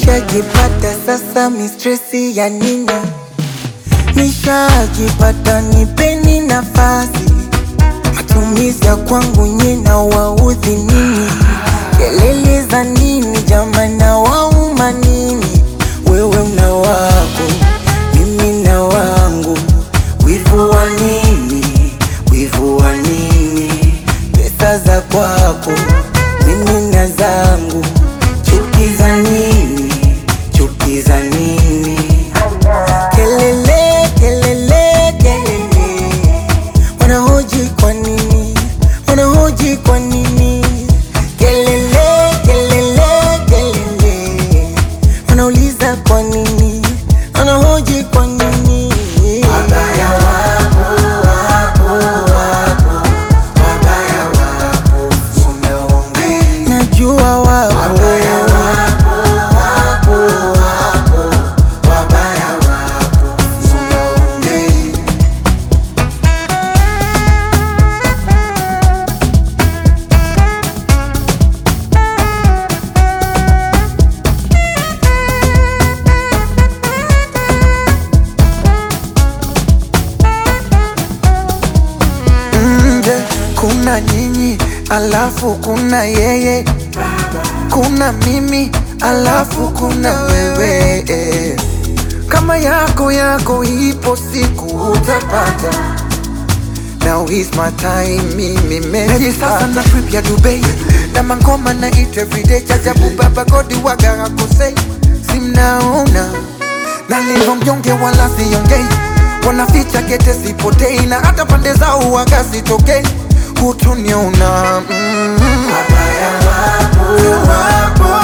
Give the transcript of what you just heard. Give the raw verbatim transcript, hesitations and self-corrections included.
Nishajipata sasa mistresi ya nini? Nishajipata nipeni nafasi. Matumizi ya kwangu nyina waudhi nini? Kelele za nini jamani wauma nini? Wewe una wako, mimi na wangu. Wivu wa nini? Wivu wa nini? Pesa za kwako, mimi na zangu. Chuki za nini? Chuki za nini? Kelele, kelele, kelele. Wanahoji kwa nini? Wanahoji kwa nini? Kelele, kelele, kelele. Wanauliza kwa nini? Wanahoji kwa nini? Wabaya wapo, wapo, wapo. Wabaya wapo, umeongea. Najua wapo. Wabaya wapo, wapo, wapo. Wabaya wapo, umeongea. Kuna nyinyi alafu kuna yeye, kuna mimi alafu kuna wewe. Kama yako yako ipo siku utapata. Now is my time, mimi meji sasa na trip ya Dubai. Na mangoma na eat everyday. Chajabu baba godi waga hakosei. Simnaona na livo mnyonge wala siongei. Wanaficha kete sipotei. Na hata pande zao waga sitokei. Hutuniona mm-hmm. Wabaya wapo, wapo.